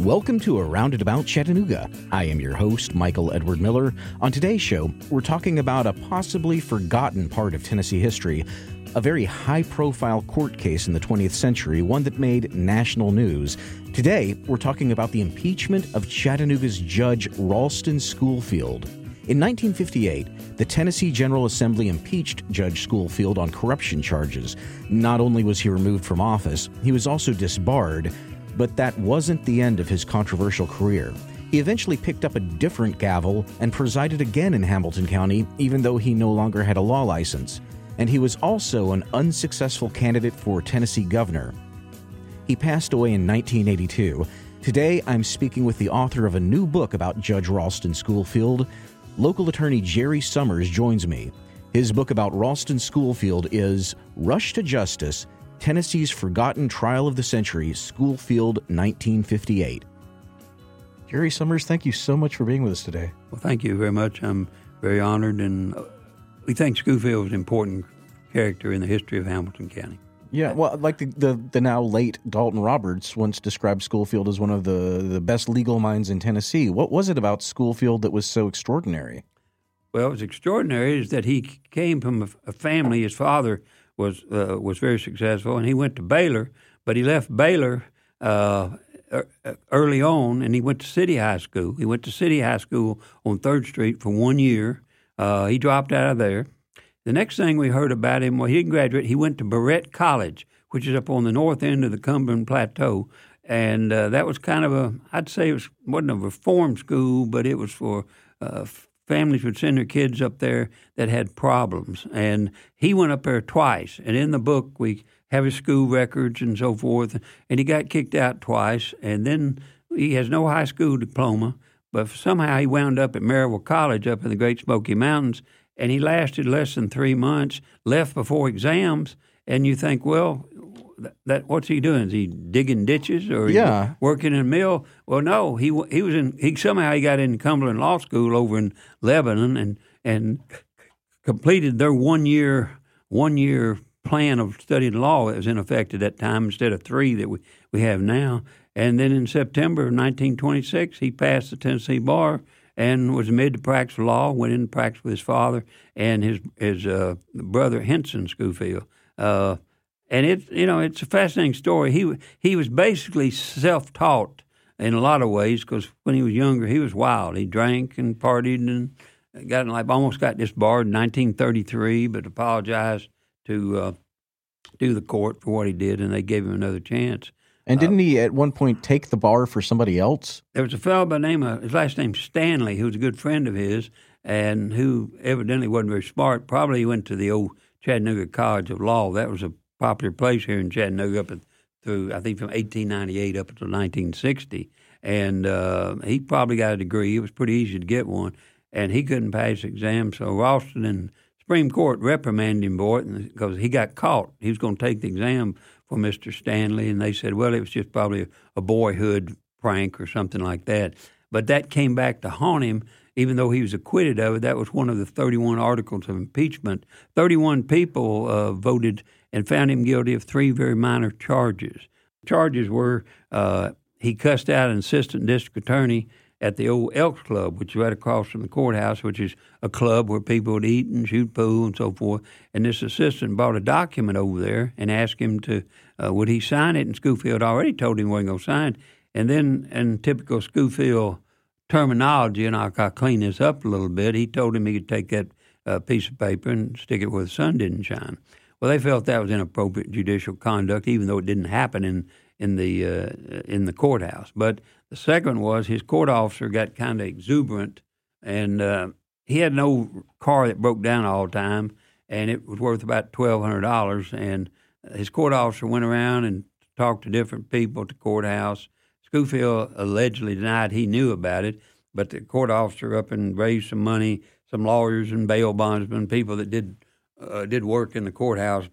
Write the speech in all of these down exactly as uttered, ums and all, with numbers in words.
Welcome to Around and About Chattanooga. I am your host, Michael Edward Miller. On today's show, we're talking about a possibly forgotten part of Tennessee history, a very high-profile court case in the twentieth century, one that made national news. Today, we're talking about the impeachment of Chattanooga's Judge Ralston Schoolfield. In nineteen fifty-eight, the Tennessee General Assembly impeached Judge Schoolfield on corruption charges. Not only was he removed from office, he was also disbarred, but that wasn't the end of his controversial career. He eventually picked up a different gavel and presided again in Hamilton County, even though he no longer had a law license. And he was also an unsuccessful candidate for Tennessee governor. He passed away in nineteen eighty-two. Today, I'm speaking with the author of a new book about Judge Ralston Schoolfield. Local attorney Jerry Summers joins me. His book about Ralston Schoolfield is Rush to Justice, Tennessee's Forgotten Trial of the Century, Schoolfield, nineteen fifty-eight. Jerry Summers, thank you so much for being with us today. Well, thank you very much. I'm very honored, and we think Schoolfield was an important character in the history of Hamilton County. Yeah, well, like the, the, the now late Dalton Roberts once described Schoolfield as one of the, the best legal minds in Tennessee. What was it about Schoolfield that was so extraordinary? Well, what's extraordinary is that he came from a, a family. His father was uh, was very successful, and he went to Baylor, but he left Baylor uh, early on, and he went to City High School. He went to City High School on third Street for one year. Uh, he dropped out of there. The next thing we heard about him, well, he didn't graduate. He went to Barrett College, which is up on the north end of the Cumberland Plateau, and uh, that was kind of a, I'd say it was, wasn't a reform school, but it was for uh, families would send their kids up there that had problems. And he went up there twice, and in the book we have his school records and so forth, and he got kicked out twice, and then he has no high school diploma, but somehow he wound up at Maryville College up in the Great Smoky Mountains, and he lasted less than three months, left before exams, and you think, well, that, that what's he doing? Is he digging ditches or yeah. working in a mill? Well, no, he he was in. He somehow he got in Cumberland Law School over in Lebanon and and completed their one year one year plan of studying law that was in effect at that time instead of three that we, we have now. And then in September of nineteen twenty-six, he passed the Tennessee bar and was admitted to practice law, went into practice with his father and his his uh, brother, Henson Schoolfield. Uh, and it, you know, it's a fascinating story. He he was basically self-taught in a lot of ways because when he was younger, he was wild. He drank and partied and got in life. Almost got disbarred in nineteen thirty-three, but apologized to uh, to the court for what he did, and they gave him another chance. And didn't he at one point take the bar for somebody else? There was a fellow by the name of, his last name Stanley, who was a good friend of his and who evidently wasn't very smart. Probably he went to the old Chattanooga College of Law. That was a popular place here in Chattanooga up through, I think, from eighteen ninety-eight up until nineteen sixty. And uh, he probably got a degree. It was pretty easy to get one. And he couldn't pass the exam, so Ralston and Supreme Court reprimanded him for it because he got caught. He was going to take the exam for Mister Stanley, and they said, well, it was just probably a, a boyhood prank or something like that. But that came back to haunt him, even though he was acquitted of it. That was one of the thirty-one articles of impeachment. thirty-one people uh, voted and found him guilty of three very minor charges. The charges were uh, he cussed out an assistant district attorney at the old Elks Club, which is right across from the courthouse, which is a club where people would eat and shoot pool and so forth. And this assistant brought a document over there and asked him to, uh, would he sign it? And Schoolfield already told him he wasn't going to sign it. And then in typical Schoolfield terminology, and I'll, I'll clean this up a little bit, he told him he could take that uh, piece of paper and stick it where the sun didn't shine. Well, they felt that was inappropriate judicial conduct, even though it didn't happen in in the uh, in the courthouse. But the second was his court officer got kind of exuberant, and uh, he had an old car that broke down all the time, and it was worth about twelve hundred dollars. And his court officer went around and talked to different people at the courthouse. Schoolfield allegedly denied he knew about it, but the court officer up and raised some money, some lawyers and bail bondsmen, people that did uh, did work in the courthouse,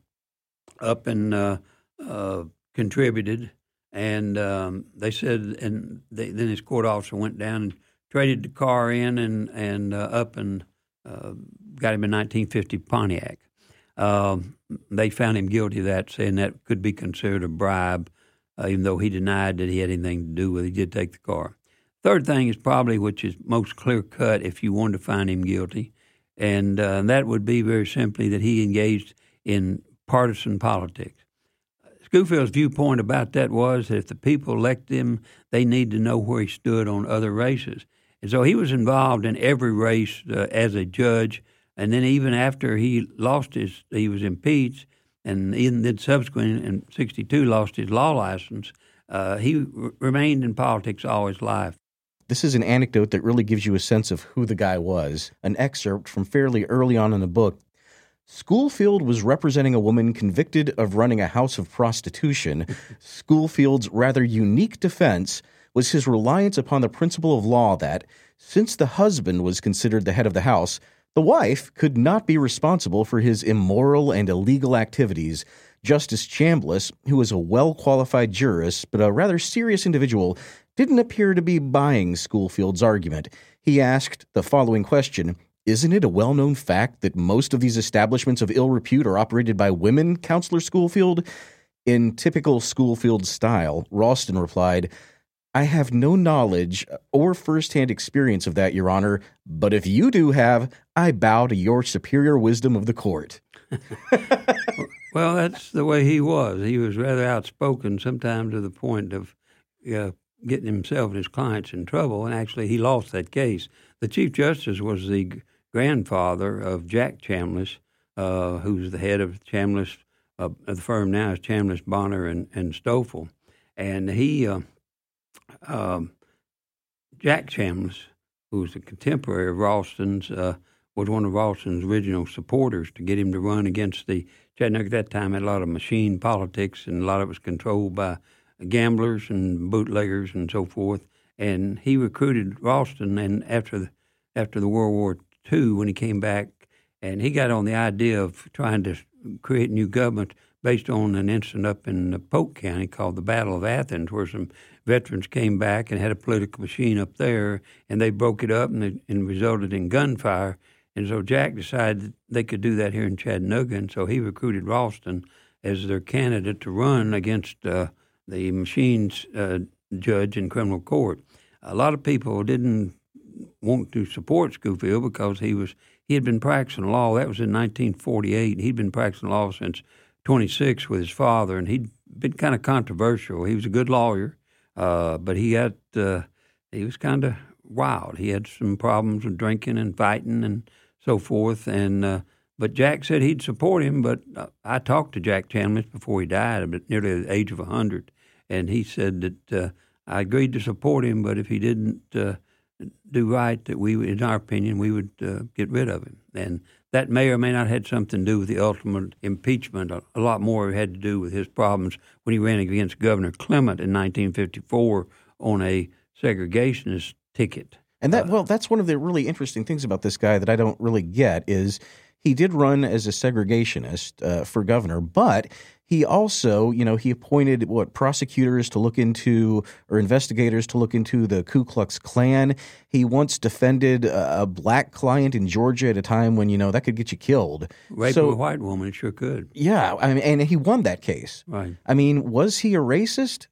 up and uh, uh, contributed. And um, they said, and they, then his court officer went down and traded the car in and and uh, up and uh, got him a nineteen fifty Pontiac. Um, they found him guilty of that, saying that could be considered a bribe. uh, even though he denied that he had anything to do with it. He did take the car. Third thing is probably, which is most clear-cut if you wanted to find him guilty, and uh, that would be very simply that he engaged in partisan politics. Schofield's viewpoint about that was that if the people elected him, they need to know where he stood on other races. And so he was involved in every race uh, as a judge, and then even after he lost his, he was impeached, and even then subsequently in sixty-two lost his law license, uh, he r- remained in politics all his life. This is an anecdote that really gives you a sense of who the guy was. An excerpt from fairly early on in the book. Schofield was representing a woman convicted of running a house of prostitution. Schofield's rather unique defense was his reliance upon the principle of law that, since the husband was considered the head of the house, the wife could not be responsible for his immoral and illegal activities. Justice Chambliss, who was a well-qualified jurist but a rather serious individual, didn't appear to be buying Schofield's argument. He asked the following question: "Isn't it a well-known fact that most of these establishments of ill repute are operated by women, Counselor Schofield?" In typical Schofield style, Ralston replied, "I have no knowledge or first-hand experience of that, Your Honor, but if you do have, I bow to your superior wisdom of the court." Well, that's the way he was. He was rather outspoken, sometimes to the point of uh, getting himself and his clients in trouble, and actually he lost that case. The Chief Justice was the grandfather of Jack Chambliss, uh, who's the head of Chambliss, uh, the firm now is Chambliss, Bonner, and, and Stoffel. And he, uh, um, Jack Chambliss, who was a contemporary of Ralston's, uh, was one of Ralston's original supporters to get him to run against the Chattanooga. At that time had a lot of machine politics, and a lot of it was controlled by gamblers and bootleggers and so forth. And he recruited Ralston, and after the, after the World War Two, when he came back, and he got on the idea of trying to create new government based on an incident up in Polk County called the Battle of Athens, where some veterans came back and had a political machine up there, and they broke it up, and it and resulted in gunfire. And so Jack decided that they could do that here in Chattanooga, and so he recruited Ralston as their candidate to run against uh, the machines uh, judge in criminal court. A lot of people didn't want to support Schofield because he was he had been practicing law. That was in nineteen forty-eight. He'd been practicing law since twenty-six with his father, and he'd been kind of controversial. He was a good lawyer, uh, but he got uh, he was kind of wild. He had some problems with drinking and fighting and so forth. And uh, but Jack said he'd support him. But uh, I talked to Jack Chambliss before he died, at nearly the age of a hundred, and he said that uh, I agreed to support him, but if he didn't uh, do right, that we, in our opinion, we would uh, get rid of him. And that may or may not have had something to do with the ultimate impeachment. A, a lot more had to do with his problems when he ran against Governor Clement in nineteen fifty-four on a segregationist ticket. And that, well, that's one of the really interesting things about this guy that I don't really get is he did run as a segregationist uh, for governor, but he also, you know, he appointed what prosecutors to look into or investigators to look into the Ku Klux Klan. He once defended a, a black client in Georgia at a time when, you know, that could get you killed. Rape so, of a white woman, it sure could. Yeah, I mean, and he won that case. Right. I mean, was he a racist?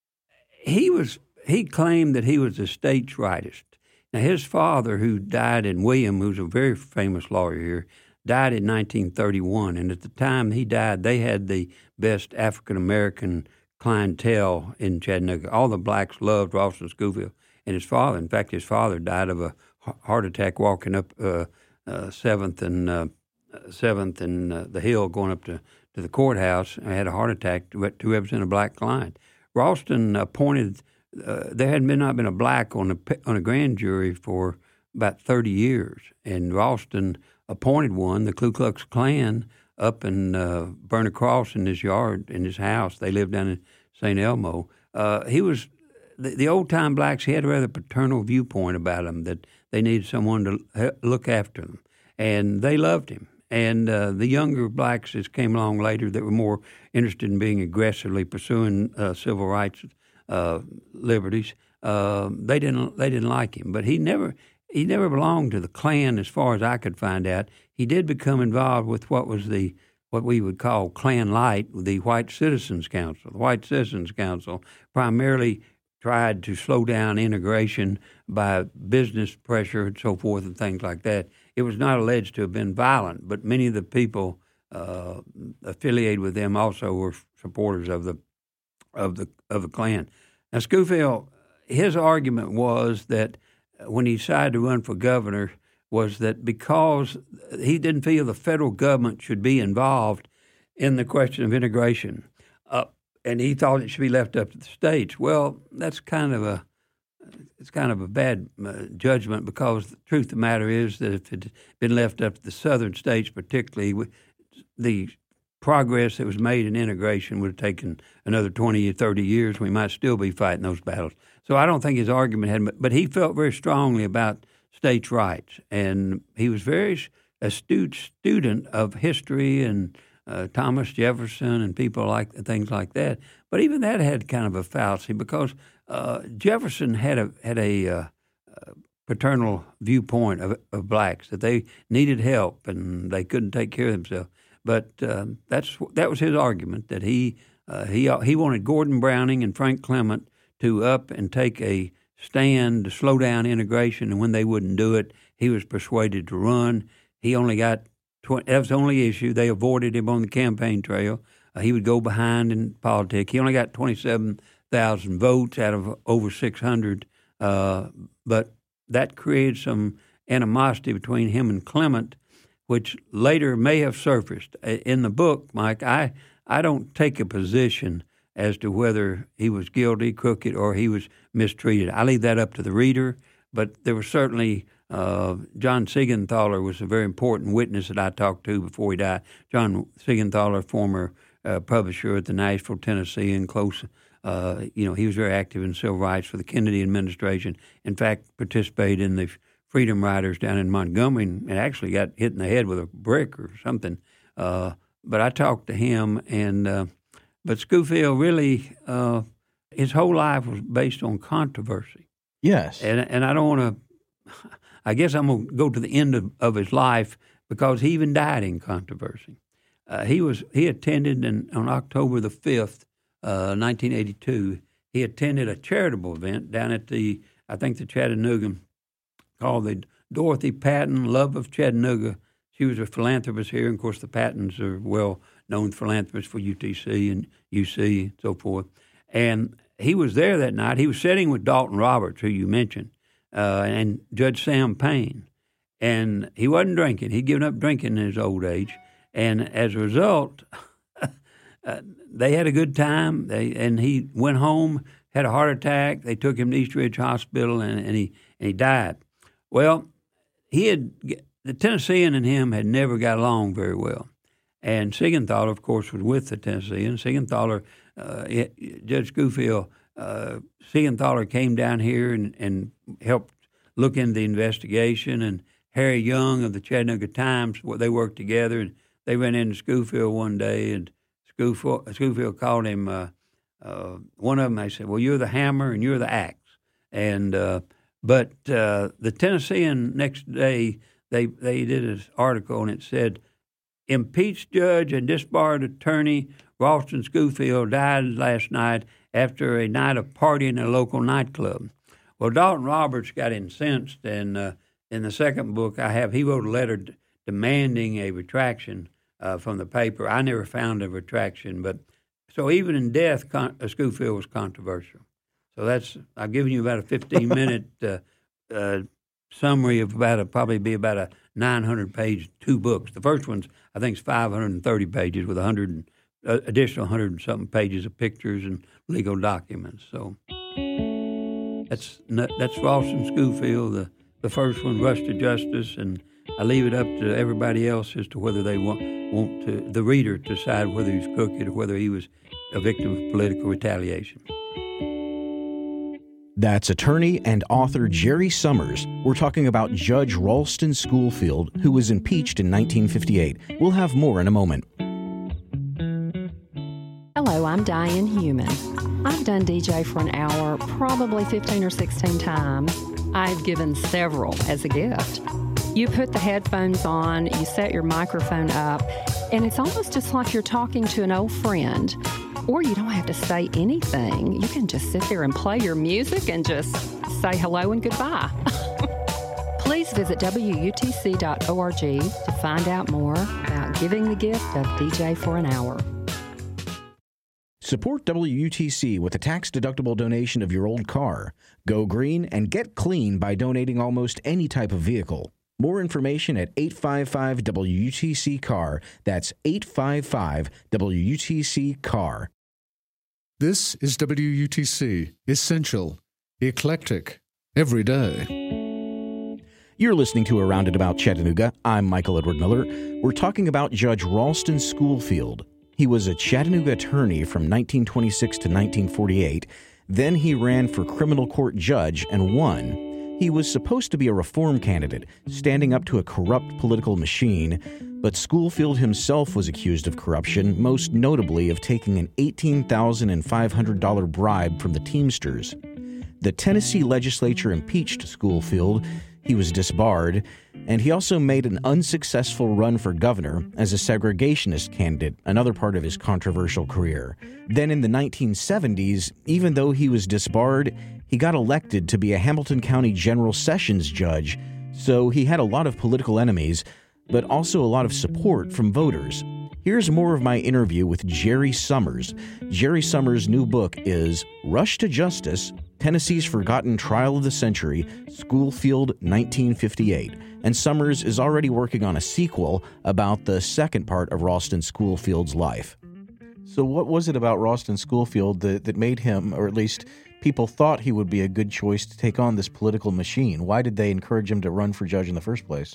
He was. He claimed that he was a states' rightist. Now, his father, who died in William, who's a very famous lawyer here, died in nineteen thirty-one. And at the time he died, they had the best African-American clientele in Chattanooga. All the blacks loved Ralston Schofield. And his father, in fact, his father died of a heart attack walking up uh, uh, seventh and uh, seventh and uh, the hill going up to, to the courthouse. And had a heart attack to, to represent a black client. Ralston appointed... Uh, there had been, not been a black on a on a grand jury for about thirty years, and Ralston appointed one, the Ku Klux Klan, up in uh, Burner Cross in his yard, in his house. They lived down in Saint Elmo. Uh, he was the, the old time blacks. He had a rather paternal viewpoint about them, that they needed someone to look after them, and they loved him. And uh, the younger blacks that came along later that were more interested in being aggressively pursuing uh, civil rights. Uh, liberties. Uh, they didn't. They didn't like him, but he never. He never belonged to the Klan, as far as I could find out. He did become involved with what was the what we would call Klan Light, the White Citizens Council. The White Citizens Council primarily tried to slow down integration by business pressure and so forth and things like that. It was not alleged to have been violent, but many of the people uh, affiliated with them also were supporters of the of the of the Klan. Now, Schofield, his argument was that when he decided to run for governor, was that because he didn't feel the federal government should be involved in the question of integration, uh, and he thought it should be left up to the states. Well, that's kind of a it's kind of a bad uh, judgment, because the truth of the matter is that if it had been left up to the southern states, particularly, the progress that was made in integration would have taken another twenty or thirty years. We might still be fighting those battles. So I don't think his argument had, but he felt very strongly about states' rights, and he was very astute student of history and uh, Thomas Jefferson and people like things like that. But even that had kind of a fallacy, because uh, Jefferson had a had a uh, uh, paternal viewpoint of, of blacks, that they needed help and they couldn't take care of themselves. But um, that's that was his argument, that he uh, he he wanted Gordon Browning and Frank Clement to up and take a stand to slow down integration, and when they wouldn't do it, he was persuaded to run. He only got twenty, that was the only issue. They avoided him on the campaign trail. Uh, he would go behind in politics. He only got twenty-seven thousand votes out of over six hundred, uh, but that created some animosity between him and Clement, which later may have surfaced. In the book, Mike, I, I don't take a position as to whether he was guilty, crooked, or he was mistreated. I leave that up to the reader, but there was certainly uh, John Siegenthaler was a very important witness that I talked to before he died. John Siegenthaler, former uh, publisher at the Nashville Tennessean, close, uh, you know, he was very active in civil rights for the Kennedy administration. In fact, participated in the Freedom Riders down in Montgomery, and actually got hit in the head with a brick or something. Uh, but I talked to him, and uh, but Schofield really, uh, his whole life was based on controversy. Yes. And and I don't want to, I guess I'm going to go to the end of, of his life, because he even died in controversy. Uh, he was he attended in, on October the fifth, uh, nineteen eighty-two, he attended a charitable event down at the, I think the Chattanooga, called the Dorothy Patton Love of Chattanooga. She was a philanthropist here, and of course the Pattons are well-known philanthropists for U T C and U C and so forth. And he was there that night. He was sitting with Dalton Roberts, who you mentioned, uh, and Judge Sam Payne. And he wasn't drinking. He'd given up drinking in his old age. And as a result, uh, they had a good time. They and he went home, had a heart attack. They took him to East Ridge Hospital, and, and he and he died. Well, he had the Tennessean and him had never got along very well, and Siegenthaler, of course, was with the Tennessean. Siegenthaler, uh, Judge Schofield, uh, Siegenthaler came down here and, and helped look into the investigation. And Harry Young of the Chattanooga Times, well, they worked together, and they ran into Schofield one day, and Schofield, Schofield called him. Uh, uh, one of them, they said, "Well, you're the hammer and you're the axe," and uh, But uh, the Tennessean next day, they they did an article, and it said, "Impeached judge and disbarred attorney Ralston Schofield died last night after a night of partying in a local nightclub." Well, Dalton Roberts got incensed, and uh, in the second book I have, he wrote a letter d- demanding a retraction uh, from the paper. I never found a retraction, but so even in death, con- uh, Schofield was controversial. So that's, I've given you about a fifteen-minute uh, uh, summary of about a, probably be about a nine hundred page, two books. The first one's, I think, is five hundred thirty pages with one hundred uh, additional one hundred and something pages of pictures and legal documents. So that's that's Ralston Schofield. The, the first one, Rush to Justice, and I leave it up to everybody else as to whether they want, want to, the reader to decide whether he's crooked or whether he was a victim of political retaliation. That's attorney and author Jerry Summers. We're talking about Judge Ralston Schofield, who was impeached in nineteen fifty-eight. We'll have more in a moment. Hello, I'm Diane Human. I've done D J for an hour probably fifteen or sixteen times. I've given several as a gift. You put the headphones on, you set your microphone up, and it's almost just like you're talking to an old friend. Or you don't have to say anything. You can just sit there and play your music and just say hello and goodbye. Please visit W U T C dot org to find out more about giving the gift of D J for an hour. Support W U T C with a tax-deductible donation of your old car. Go green and get clean by donating almost any type of vehicle. More information at eight five five W U T C C A R. That's eight five five W U T C C A R. This is W U T C, essential, eclectic, every day. You're listening to Around and About Chattanooga. I'm Michael Edward Miller. We're talking about Judge Ralston Schoolfield. He was a Chattanooga attorney from nineteen twenty-six to nineteen forty-eight. Then he ran for criminal court judge and won. He was supposed to be a reform candidate, standing up to a corrupt political machine, but Schoolfield himself was accused of corruption, most notably of taking an eighteen thousand five hundred dollars bribe from the Teamsters. The Tennessee legislature impeached Schoolfield. He was disbarred, and he also made an unsuccessful run for governor as a segregationist candidate, another part of his controversial career. Then in the nineteen seventies, even though he was disbarred, he got elected to be a Hamilton County General Sessions judge, so he had a lot of political enemies, but also a lot of support from voters. Here's more of my interview with Jerry Summers. Jerry Summers' new book is Rush to Justice, Tennessee's Forgotten Trial of the Century, Schoolfield nineteen fifty-eight. And Summers is already working on a sequel about the second part of Ralston Schoolfield's life. So what was it about Ralston Schoolfield that, that made him, or at least people thought he would be a good choice to take on this political machine? Why did they encourage him to run for judge in the first place?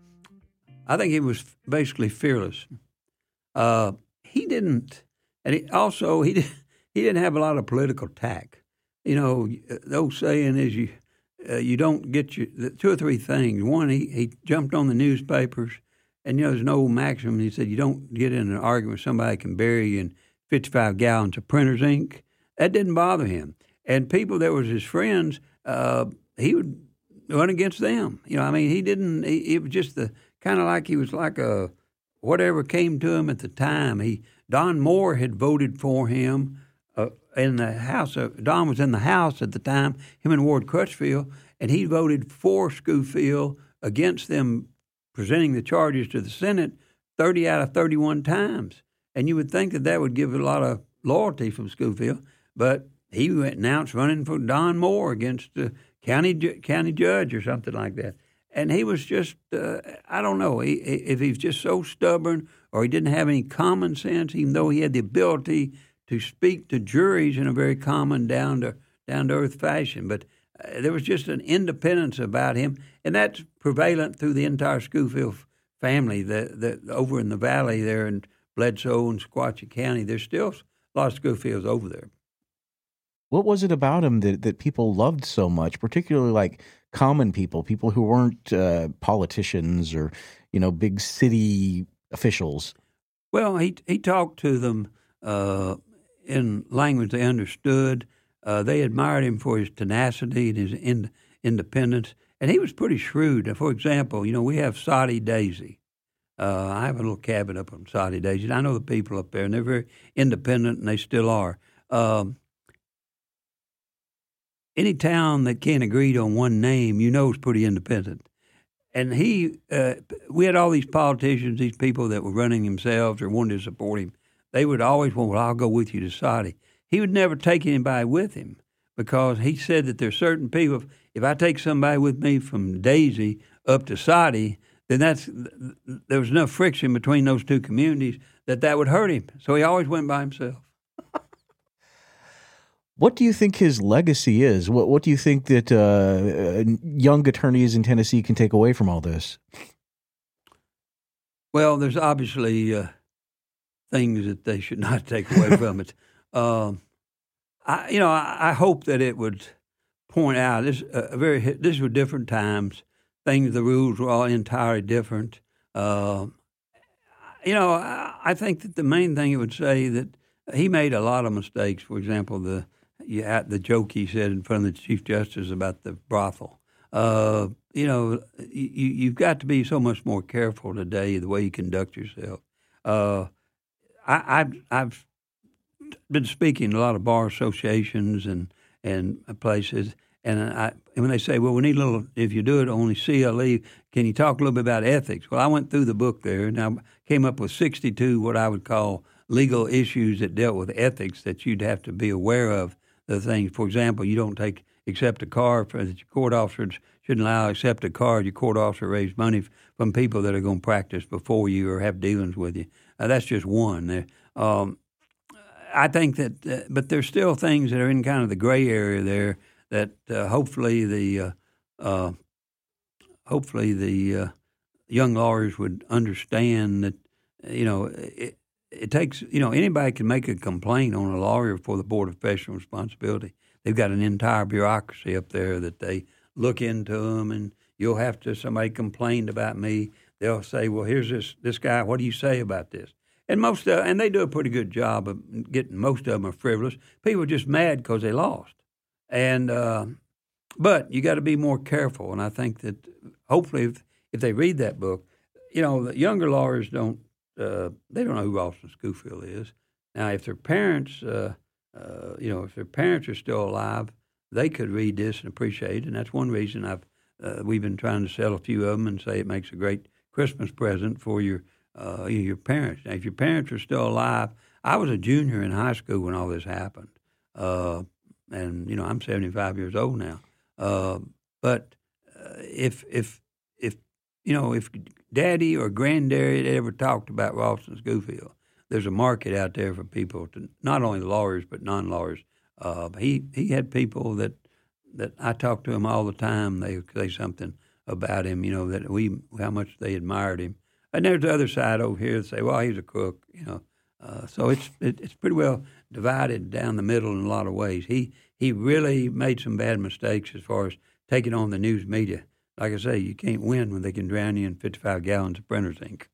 I think he was basically fearless. Uh, he didn't, and he also he did, he didn't have a lot of political tact. You know, the old saying is you uh, you don't get your two or three things. One, he, he jumped on the newspapers, and you know there's an old maxim. He said you don't get in an argument with somebody can bury you in fifty-five gallons of printer's ink. That didn't bother him. And people that was his friends, uh, he would run against them. You know, I mean, he didn't. He, it was just the kind of like he was like a whatever came to him at the time. He Don Moore had voted for him. Uh, in the House, uh, Don was in the House at the time, him and Ward Crutchfield, and he voted for Schoolfield against them presenting the charges to the Senate thirty out of thirty-one times. And you would think that that would give a lot of loyalty from Schoolfield, but he announced running for Don Moore against the county ju- county judge or something like that. And he was just, uh, I don't know, he, if he was just so stubborn or he didn't have any common sense, even though he had the ability to speak to juries in a very common, down to down to earth fashion, but uh, there was just an independence about him, and that's prevalent through the entire Schoolfield family. That that over in the valley there in Bledsoe and Sequatchie County, there's still a lot of Schoolfields over there. What was it about him that, that people loved so much, particularly like common people, people who weren't uh, politicians or you know big city officials? Well, he he talked to them Uh, in language they understood. Uh, they admired him for his tenacity and his in, independence, and he was pretty shrewd. For example, you know, we have Soddy Daisy. Uh, I have a little cabin up on Soddy Daisy, and I know the people up there, and they're very independent, and they still are. Um, any town that can't agree on one name, you know, is pretty independent. And he, uh, we had all these politicians, these people that were running themselves or wanted to support him. They would always want, well, I'll go with you to Soddy. He would never take anybody with him because he said that there's certain people, if I take somebody with me from Daisy up to Soddy, then that's there was enough friction between those two communities that that would hurt him. So he always went by himself. What do you think his legacy is? What What do you think that uh, young attorneys in Tennessee can take away from all this? Well, there's obviously uh, things that they should not take away from it. Um, I, you know, I, I hope that it would point out this. Uh, very these were different times. Things, the rules were all entirely different. Uh, you know, I, I think that the main thing it would say that he made a lot of mistakes. For example, the yeah, the joke he said in front of the Chief Justice about the brothel. Uh, you know, you, you've got to be so much more careful today the way you conduct yourself. Uh, I, I've, I've been speaking to a lot of bar associations and and places, and I and when they say, well, we need a little, if you do it only C L E, can you talk a little bit about ethics? Well, I went through the book there, and I came up with sixty-two what I would call legal issues that dealt with ethics that you'd have to be aware of. The things, for example, you don't take accept a card for, that your court officers shouldn't allow accept a card. Your court officer raise money from people that are going to practice before you or have dealings with you. Uh, that's just one. There, um, I think that, uh, but there's still things that are in kind of the gray area there that uh, hopefully the uh, uh, hopefully the uh, young lawyers would understand that, you know, it, it takes, you know, anybody can make a complaint on a lawyer for the Board of Professional Responsibility. They've got an entire bureaucracy up there that they look into them, and you'll have to, somebody complained about me, they'll say, well, here's this this guy, what do you say about this? And most of, and they do a pretty good job of getting, most of them are frivolous. People are just mad because they lost. And, uh, but you got to be more careful, and I think that hopefully if, if they read that book, you know, the younger lawyers don't, uh, they don't know who Ralston Schofield is. Now, if their parents, uh, uh, you know, if their parents are still alive, they could read this and appreciate it, and that's one reason I've uh, we've been trying to sell a few of them and say it makes a great Christmas present for your uh, your parents. Now, if your parents are still alive, I was a junior in high school when all this happened, uh, and you know I'm seventy-five years old now. Uh, but uh, if if if you know if Daddy or Granddaddy ever talked about Ralston Schofield, there's a market out there for people to not only lawyers but non-lawyers. Uh, he he had people that that I talked to him all the time. They would say something about him, you know, that we how much they admired him. And there's the other side over here that say, well, he's a crook, you know. Uh, so it's it, it's pretty well divided down the middle in a lot of ways. He he really made some bad mistakes as far as taking on the news media. Like I say, you can't win when they can drown you in fifty-five gallons of printer's ink.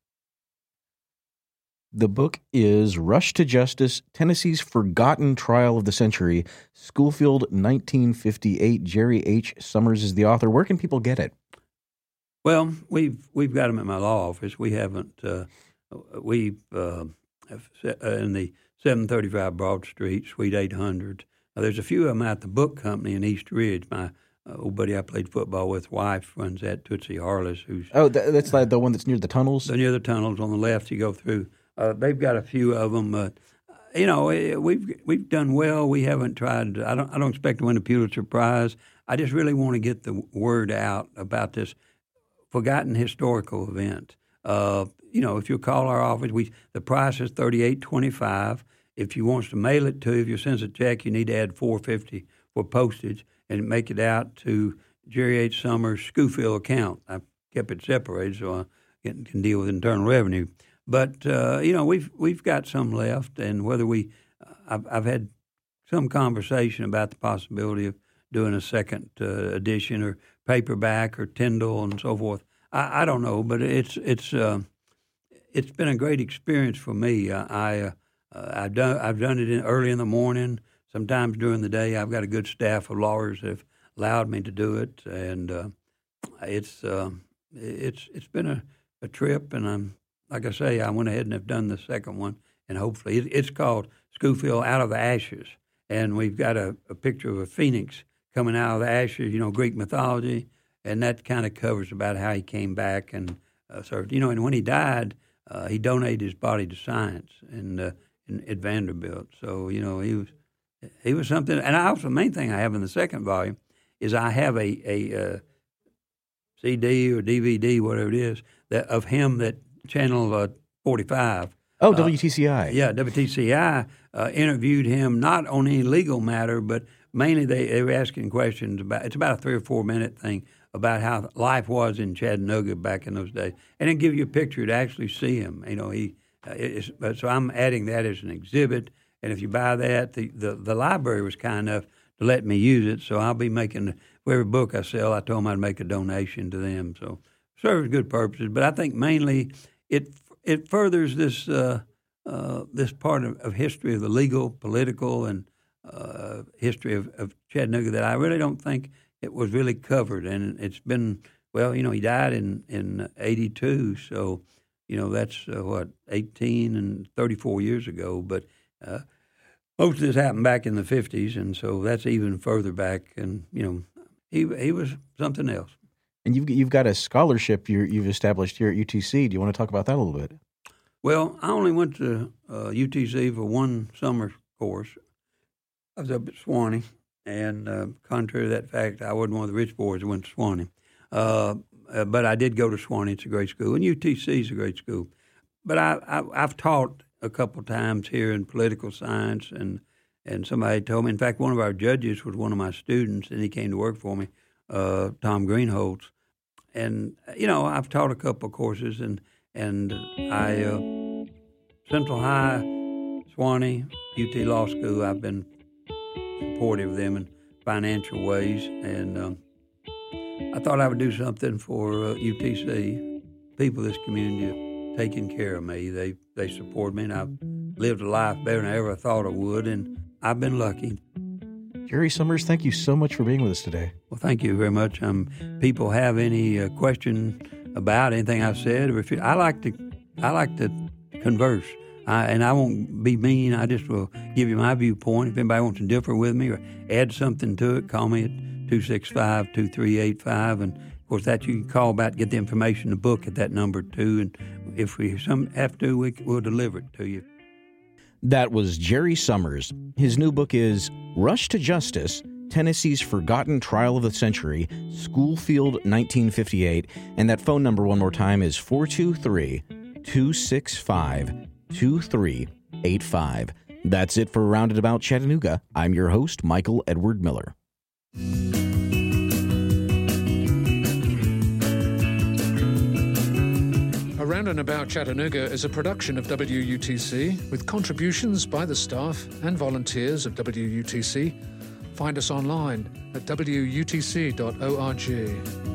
The book is Rush to Justice, Tennessee's Forgotten Trial of the Century, Schofield, nineteen fifty-eight. Jerry H. Summers is the author. Where can people get it? Well, we've we've got them at my law office. We haven't. Uh, we uh, in the seven thirty-five Broad Street, Suite eight hundred. Uh, there's a few of them at the book company in East Ridge. My uh, old buddy I played football with, wife runs that, Tootsie Harless. Who's oh, that's like the one that's near the tunnels. Near the tunnels on the left, you go through. Uh, they've got a few of them. Uh, you know, we've we've done well. We haven't tried. I don't. I don't expect to win a Pulitzer Prize. I just really want to get the word out about this forgotten historical event. Uh, you know, if you call our office, we the price is thirty-eight twenty-five. If you want us to mail it to you, if you send us a check, you need to add four fifty for postage and make it out to Jerry H. Summers' Schofield account. I kept it separated so I can, can deal with Internal Revenue. But uh, you know, we've we've got some left, and whether we, uh, I've, I've had some conversation about the possibility of doing a second uh, edition or paperback or Kindle and so forth. I, I don't know, but it's it's uh, it's been a great experience for me. I, I uh, I've done I've done it in, early in the morning, sometimes during the day. I've got a good staff of lawyers that have allowed me to do it, and uh, it's uh, it's it's been a, a trip, and I'm. Like I say, I went ahead and have done the second one, and hopefully it, it's called Schofield Out of the Ashes, and we've got a, a picture of a phoenix coming out of the ashes, you know, Greek mythology, and that kind of covers about how he came back and uh, served. You know, and when he died, uh, he donated his body to science in, uh, in at Vanderbilt. So, you know, he was he was something. And I also, the main thing I have in the second volume is I have a, a uh, C D or D V D, whatever it is, that of him that Channel uh, forty-five. Oh, W T C I. Uh, yeah, W T C I uh, interviewed him not on any legal matter, but mainly they, they were asking questions about, it's about a three or four minute thing about how life was in Chattanooga back in those days. And then give you a picture to actually see him. You know, he, uh, it's, so I'm adding that as an exhibit. And if you buy that, the, the, the library was kind enough to let me use it. So I'll be making, for every book I sell, I told them I'd make a donation to them. So serves good purposes. But I think mainly it it furthers this uh, uh, this part of, of history of the legal, political, and uh, history of, of Chattanooga that I really don't think it was really covered, and it's been, well, you know, he died in, in eighty-two, so, you know, that's, uh, what, eighteen and thirty-four years ago, but uh, most of this happened back in the fifties, and so that's even further back, and, you know, he he was something else. And you've, you've got a scholarship you're, you've established here at U T C. Do you want to talk about that a little bit? Well, I only went to uh, U T C for one summer course. I was up at Sewanee, and uh, contrary to that fact, I wasn't one of the rich boys that went to Sewanee. Uh, uh, but I did go to Sewanee. It's a great school, and U T C is a great school. But I, I, I've taught a couple times here in political science, and, and somebody told me, in fact, one of our judges was one of my students, and he came to work for me, uh, Tom Greenholz. And, you know, I've taught a couple of courses, and And I, uh, Central High, Sewanee, U T Law School, I've been supportive of them in financial ways. And um, I thought I would do something for uh, U T C. People in this community have taken care of me. They, they support me, and I've lived a life better than I ever thought I would, and I've been lucky. Jerry Summers, thank you so much for being with us today. Well, thank you very much. Um, people have any uh, question about anything I've said, or if you, I like to, I like to converse, I, and I won't be mean. I just will give you my viewpoint. If anybody wants to differ with me or add something to it, call me at two six five, two three eight five, and of course that you can call about, get the information in the book at that number too. And if we some have to, we, we'll deliver it to you. That was Jerry Summers. His new book is Rush to Justice, Tennessee's Forgotten Trial of the Century, Schoolfield nineteen fifty-eight. And that phone number one more time is four two three, two six five, two three eight five. That's it for Rounded About Chattanooga. I'm your host, Michael Edward Miller. Around and About Chattanooga is a production of W U T C with contributions by the staff and volunteers of W U T C. Find us online at W U T C dot org.